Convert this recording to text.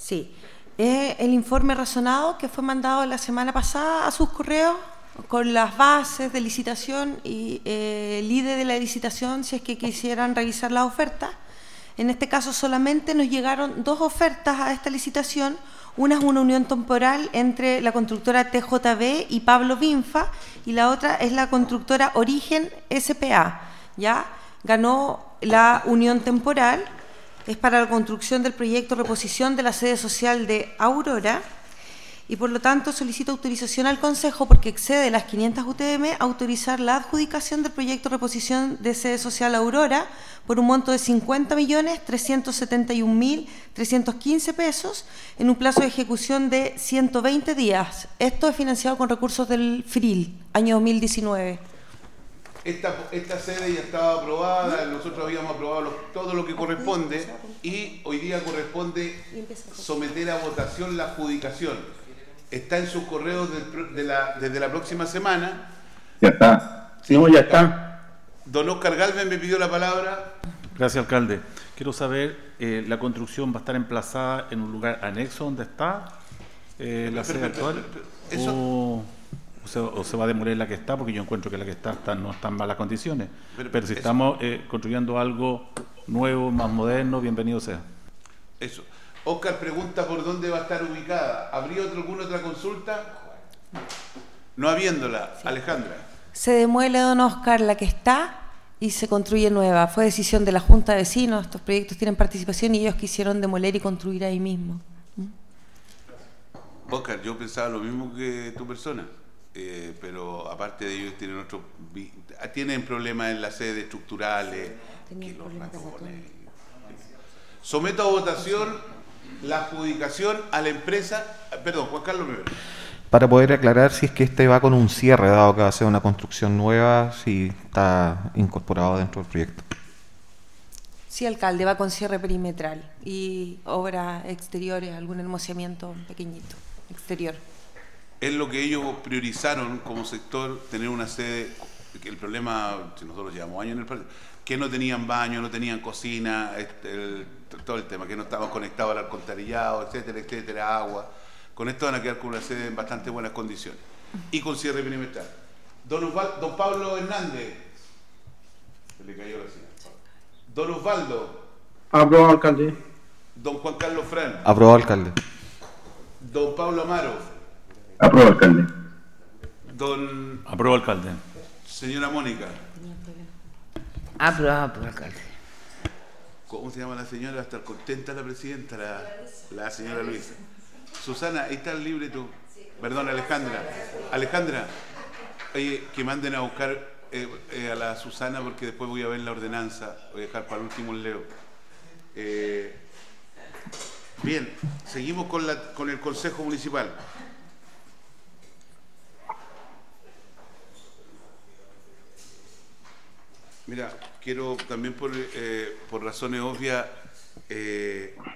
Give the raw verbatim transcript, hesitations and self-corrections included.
Sí, es el informe razonado que fue mandado la semana pasada a sus correos con las bases de licitación y eh, el I D E de la licitación si es que quisieran revisar las ofertas. En este caso solamente nos llegaron dos ofertas a esta licitación. Una es una unión temporal entre la constructora T J B y Pablo Vinfa, y la otra es la constructora Origen S P A. ¿Ya? Ganó la unión temporal, es para la construcción del proyecto reposición de la sede social de Aurora, y por lo tanto solicito autorización al Consejo, porque excede las quinientas U T M, a autorizar la adjudicación del proyecto reposición de sede social Aurora por un monto de cincuenta millones trescientos setenta y un mil trescientos quince pesos en un plazo de ejecución de ciento veinte días. Esto es financiado con recursos del F R I L, año dos mil diecinueve. Esta, esta sede ya estaba aprobada, nosotros habíamos aprobado lo, todo lo que corresponde, y hoy día corresponde someter a votación la adjudicación. Está en sus correos de, de la, desde la próxima semana. Ya está. Sí, no, ya está. Don Oscar Galvez me pidió la palabra. Gracias, alcalde. Quiero saber, eh, ¿la construcción va a estar emplazada en un lugar anexo donde está eh, la sede actual? Eso... O, o, se, ¿O se va a demoler la que está? Porque yo encuentro que la que está, está no está en malas condiciones. Pero, pero si eso... estamos eh, construyendo algo nuevo, más moderno, bienvenido sea. Eso. Oscar pregunta por dónde va a estar ubicada. ¿Habría otra, alguna otra consulta? No habiéndola. Sí. Alejandra. Se demuele, don Oscar, la que está y se construye nueva. Fue decisión de la Junta de Vecinos. Estos proyectos tienen participación y ellos quisieron demoler y construir ahí mismo. ¿Mm? Oscar, yo pensaba lo mismo que tu persona, eh, pero aparte de ellos tienen otros, tienen problemas en las sedes estructurales. Que los racones. Someto a votación la adjudicación a la empresa, perdón, Juan Carlos Rivera. Para poder aclarar si es que este va con un cierre, dado que va a ser una construcción nueva, si está incorporado dentro del proyecto. Sí, alcalde, va con cierre perimetral y obras exteriores, algún hermoseamiento pequeñito, exterior. Es lo que ellos priorizaron como sector, tener una sede, que el problema, si nosotros llevamos años en el país, que no tenían baño, no tenían cocina, este, el, todo el tema, que no estaban conectados al alcantarillado, etcétera, etcétera, agua. Con esto van a quedar con una sede en bastante buenas condiciones y con cierre perimetral. Don, Osvaldo, don Pablo Hernández, se le cayó la señal. Don Osvaldo. Aprobado, alcalde. Don Juan Carlos Fran. Aprobado, alcalde. Don Pablo Amaro. Aprobado, alcalde. Don. Aprobado, alcalde. Señora Mónica. Aprobado por alcalde. ¿Cómo se llama la señora? Va a estar contenta la presidenta, la, la señora Luisa. Susana, ahí está el libreto. Sí. Perdón, Alejandra. Alejandra, oye, que manden a buscar eh, eh, a la Susana, porque después voy a ver la ordenanza. Voy a dejar para el último el Leo. Eh, bien, seguimos con, la, con el Consejo Municipal. Mira, quiero también por, eh, por razones obvias eh,